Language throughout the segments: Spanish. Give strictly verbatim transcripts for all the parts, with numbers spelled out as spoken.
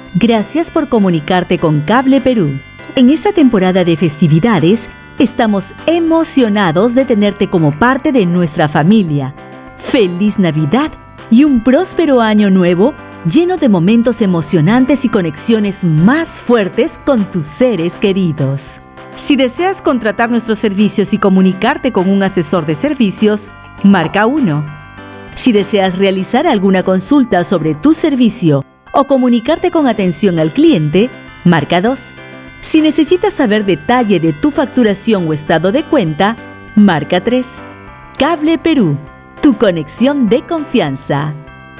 Gracias por comunicarte con Cable Perú. En esta temporada de festividades, estamos emocionados de tenerte como parte de nuestra familia. ¡Feliz Navidad y un próspero año nuevo lleno de momentos emocionantes y conexiones más fuertes con tus seres queridos! Si deseas contratar nuestros servicios y comunicarte con un asesor de servicios, marca uno. Si deseas realizar alguna consulta sobre tu servicio o comunicarte con atención al cliente, marca dos. Si necesitas saber detalle de tu facturación o estado de cuenta, marca tres. Cable Perú, tu conexión de confianza.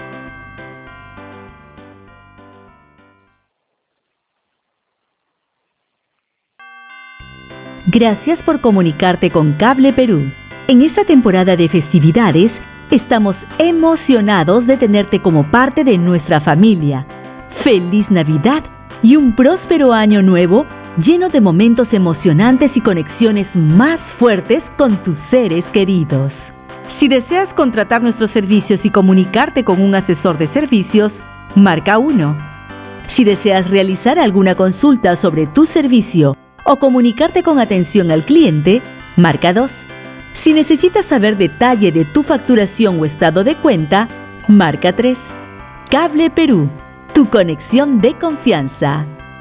Gracias por comunicarte con Cable Perú. En esta temporada de festividades, estamos emocionados de tenerte como parte de nuestra familia. ¡Feliz Navidad y un próspero año nuevo lleno de momentos emocionantes y conexiones más fuertes con tus seres queridos! Si deseas contratar nuestros servicios y comunicarte con un asesor de servicios, marca uno. Si deseas realizar alguna consulta sobre tu servicio o comunicarte con atención al cliente, marca dos. Si necesitas saber detalle de tu facturación o estado de cuenta, marca tres. Cable Perú, tu conexión de confianza.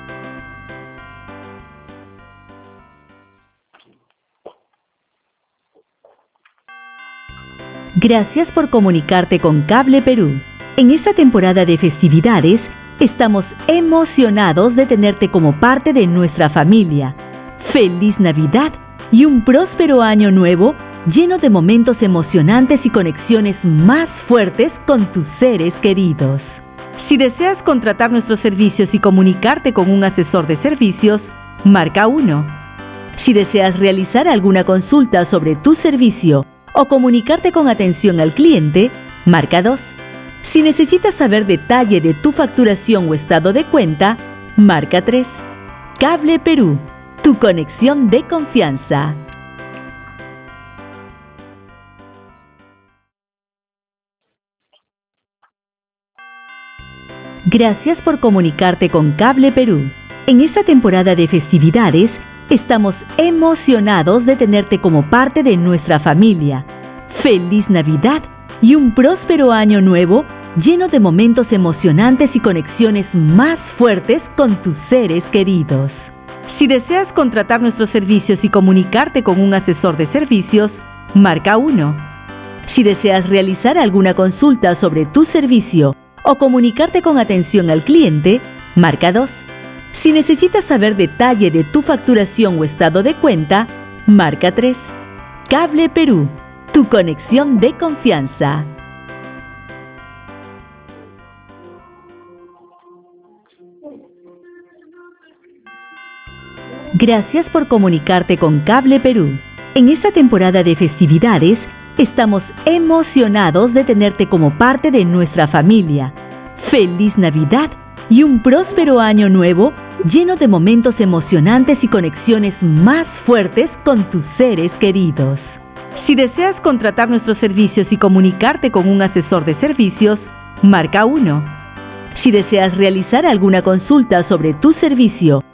Gracias por comunicarte con Cable Perú. En esta temporada de festividades, estamos emocionados de tenerte como parte de nuestra familia. ¡Feliz Navidad y un próspero año nuevo lleno de momentos emocionantes y conexiones más fuertes con tus seres queridos! Si deseas contratar nuestros servicios y comunicarte con un asesor de servicios, marca uno. Si deseas realizar alguna consulta sobre tu servicio o comunicarte con atención al cliente, marca dos. Si necesitas saber detalle de tu facturación o estado de cuenta, marca tres. Cable Perú, tu conexión de confianza. Gracias por comunicarte con Cable Perú. En esta temporada de festividades, estamos emocionados de tenerte como parte de nuestra familia. ¡Feliz Navidad y un próspero año nuevo lleno de momentos emocionantes y conexiones más fuertes con tus seres queridos! Si deseas contratar nuestros servicios y comunicarte con un asesor de servicios, marca uno. Si deseas realizar alguna consulta sobre tu servicio o comunicarte con atención al cliente, marca dos. Si necesitas saber detalle de tu facturación o estado de cuenta, marca tres. Cable Perú, tu conexión de confianza. Gracias por comunicarte con Cable Perú. En esta temporada de festividades, estamos emocionados de tenerte como parte de nuestra familia. ¡Feliz Navidad y un próspero año nuevo lleno de momentos emocionantes y conexiones más fuertes con tus seres queridos! Si deseas contratar nuestros servicios y comunicarte con un asesor de servicios, marca uno. Si deseas realizar alguna consulta sobre tu servicio